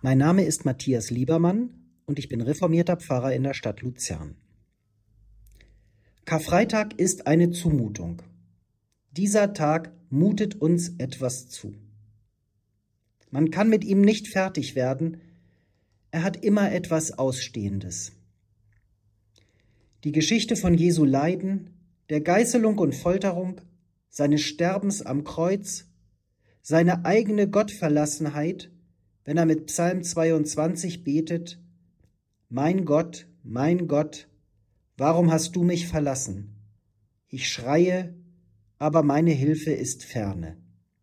Mein Name ist Matthias Liebermann und ich bin reformierter Pfarrer in der Stadt Luzern. Karfreitag ist eine Zumutung. Dieser Tag mutet uns etwas zu. Man kann mit ihm nicht fertig werden, er hat immer etwas Ausstehendes. Die Geschichte von Jesu Leiden, der Geißelung und Folterung, seines Sterbens am Kreuz, seine eigene Gottverlassenheit, wenn er mit Psalm 22 betet: mein Gott, warum hast du mich verlassen? Ich schreie, aber meine Hilfe ist ferne.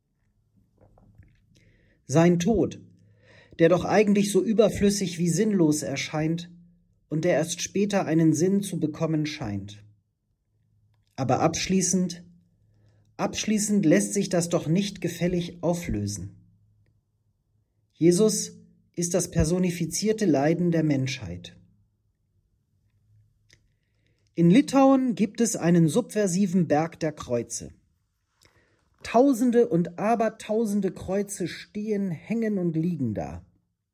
Sein Tod, der doch eigentlich so überflüssig wie sinnlos erscheint und der erst später einen Sinn zu bekommen scheint. Aber abschließend lässt sich das doch nicht gefällig auflösen. Jesus ist das personifizierte Leiden der Menschheit. In Litauen gibt es einen subversiven Berg der Kreuze. Tausende und Abertausende Kreuze stehen, hängen und liegen da.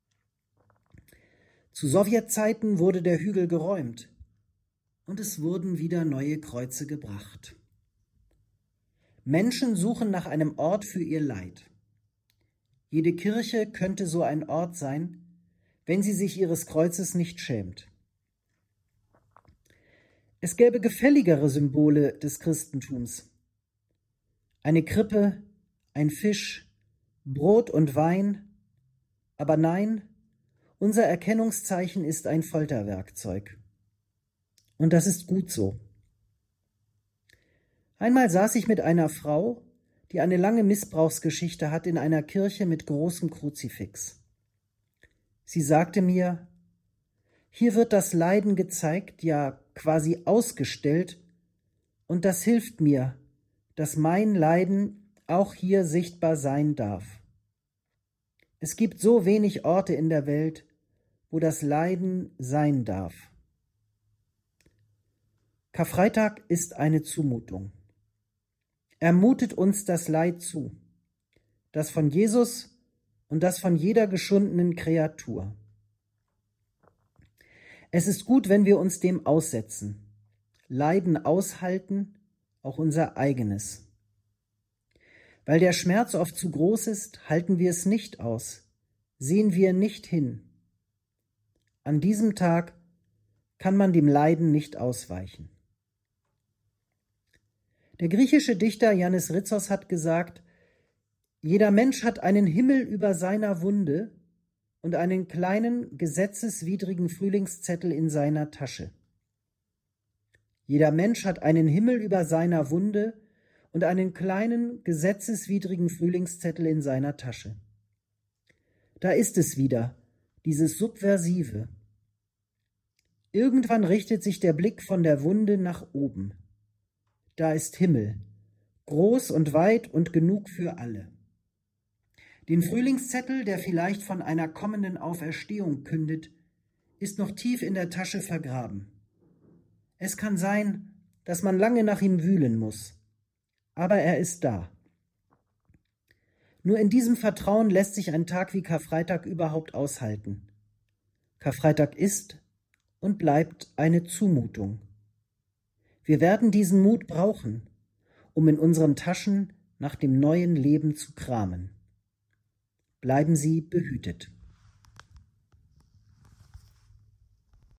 Zu Sowjetzeiten wurde der Hügel geräumt und es wurden wieder neue Kreuze gebracht. Menschen suchen nach einem Ort für ihr Leid. Jede Kirche könnte so ein Ort sein, wenn sie sich ihres Kreuzes nicht schämt. Es gäbe gefälligere Symbole des Christentums. Eine Krippe, ein Fisch, Brot und Wein. Aber nein, unser Erkennungszeichen ist ein Folterwerkzeug. Und das ist gut so. Einmal saß ich mit einer Frau, die eine lange Missbrauchsgeschichte hat, in einer Kirche mit großem Kruzifix. Sie sagte mir: Hier wird das Leiden gezeigt, ja quasi ausgestellt, und das hilft mir, dass mein Leiden auch hier sichtbar sein darf. Es gibt so wenig Orte in der Welt, wo das Leiden sein darf. Karfreitag ist eine Zumutung. Er mutet uns das Leid zu, das von Jesus und das von jeder geschundenen Kreatur. Es ist gut, wenn wir uns dem aussetzen, Leiden aushalten, auch unser eigenes. Weil der Schmerz oft zu groß ist, halten wir es nicht aus, sehen wir nicht hin. An diesem Tag kann man dem Leiden nicht ausweichen. Der griechische Dichter Yannis Ritsos hat gesagt: Jeder Mensch hat einen Himmel über seiner Wunde und einen kleinen, gesetzeswidrigen Frühlingszettel in seiner Tasche. Jeder Mensch hat einen Himmel über seiner Wunde und einen kleinen, gesetzeswidrigen Frühlingszettel in seiner Tasche. Da ist es wieder, dieses Subversive. Irgendwann richtet sich der Blick von der Wunde nach oben. Da ist Himmel, groß und weit und genug für alle. Den Frühlingszettel, der vielleicht von einer kommenden Auferstehung kündet, ist noch tief in der Tasche vergraben. Es kann sein, dass man lange nach ihm wühlen muss, aber er ist da. Nur in diesem Vertrauen lässt sich ein Tag wie Karfreitag überhaupt aushalten. Karfreitag ist und bleibt eine Zumutung. Wir werden diesen Mut brauchen, um in unseren Taschen nach dem neuen Leben zu kramen. Bleiben Sie behütet.